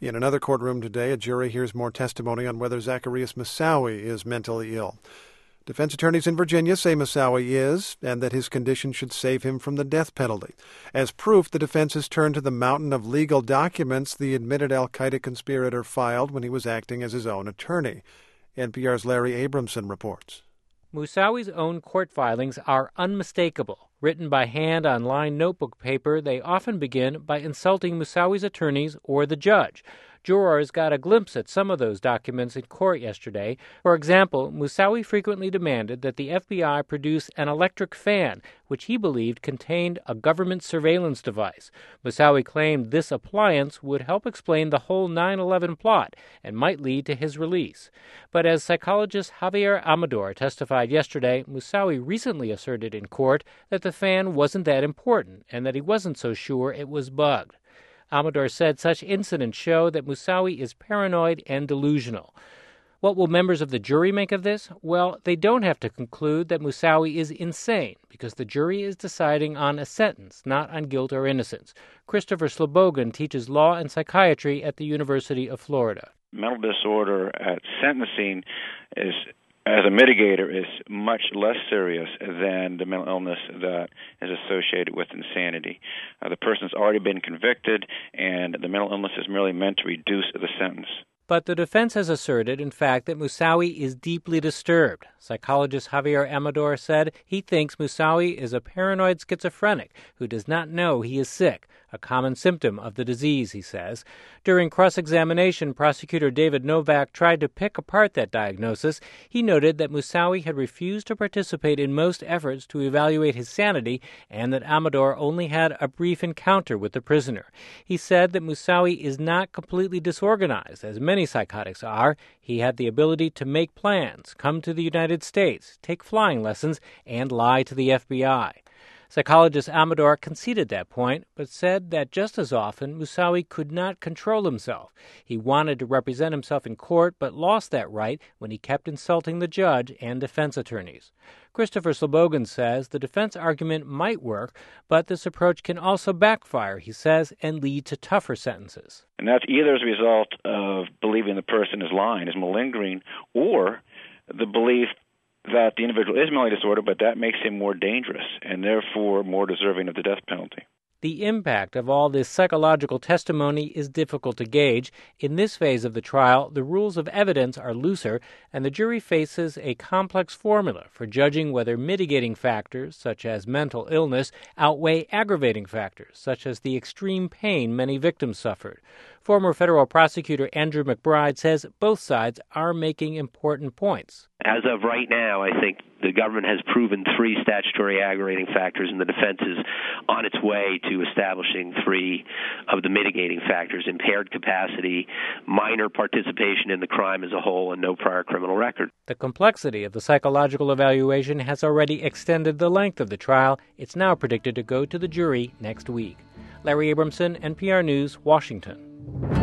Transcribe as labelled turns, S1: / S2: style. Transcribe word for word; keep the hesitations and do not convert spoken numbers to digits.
S1: In another courtroom today, a jury hears more testimony on whether Zacarias Moussaoui is mentally ill. Defense attorneys in Virginia say Moussaoui is, and that his condition should save him from the death penalty. As proof, the defense has turned to the mountain of legal documents the admitted al-Qaeda conspirator filed when he was acting as his own attorney. N P R's Larry Abramson reports.
S2: Moussaoui's own court filings are unmistakable. Written by hand on lined notebook paper, they often begin by insulting Moussaoui's attorneys or the judge. Jurors got a glimpse at some of those documents in court yesterday. For example, Moussaoui frequently demanded that the F B I produce an electric fan, which he believed contained a government surveillance device. Moussaoui claimed this appliance would help explain the whole nine eleven plot and might lead to his release. But as psychologist Javier Amador testified yesterday, Moussaoui recently asserted in court that the fan wasn't that important and that he wasn't so sure it was bugged. Amador said such incidents show that Moussaoui is paranoid and delusional. What will members of the jury make of this? Well, they don't have to conclude that Moussaoui is insane, because the jury is deciding on a sentence, not on guilt or innocence. Christopher Slobogan teaches law and psychiatry at the University of Florida.
S3: Mental disorder at sentencing is, as a mitigator, is much less serious than the mental illness that is associated with insanity. Uh, the person's already been convicted, and the mental illness is merely meant to reduce the sentence.
S2: But the defense has asserted, in fact, that Moussaoui is deeply disturbed. Psychologist Javier Amador said he thinks Moussaoui is a paranoid schizophrenic who does not know he is sick, a common symptom of the disease, he says. During cross-examination, prosecutor David Novak tried to pick apart that diagnosis. He noted that Moussaoui had refused to participate in most efforts to evaluate his sanity and that Amador only had a brief encounter with the prisoner. He said that Moussaoui is not completely disorganized, as many psychotics are. He had the ability to make plans, come to the United States, take flying lessons, and lie to the F B I. Psychologist Amador conceded that point, but said that just as often, Moussaoui could not control himself. He wanted to represent himself in court, but lost that right when he kept insulting the judge and defense attorneys. Christopher Slobogan says the defense argument might work, but this approach can also backfire, he says, and lead to tougher sentences.
S3: And that's either as a result of believing the person is lying, is malingering, or the belief that the individual is mentally disordered, but that makes him more dangerous and therefore more deserving of the death penalty.
S2: The impact of all this psychological testimony is difficult to gauge. In this phase of the trial, the rules of evidence are looser, and the jury faces a complex formula for judging whether mitigating factors, such as mental illness, outweigh aggravating factors, such as the extreme pain many victims suffered. Former federal prosecutor Andrew McBride says both sides are making important points.
S4: As of right now, I think the government has proven three statutory aggravating factors, and the defense is on its way to establishing three of the mitigating factors: impaired capacity, minor participation in the crime as a whole, and no prior criminal record.
S2: The complexity of the psychological evaluation has already extended the length of the trial. It's now predicted to go to the jury next week. Larry Abramson, N P R News, Washington.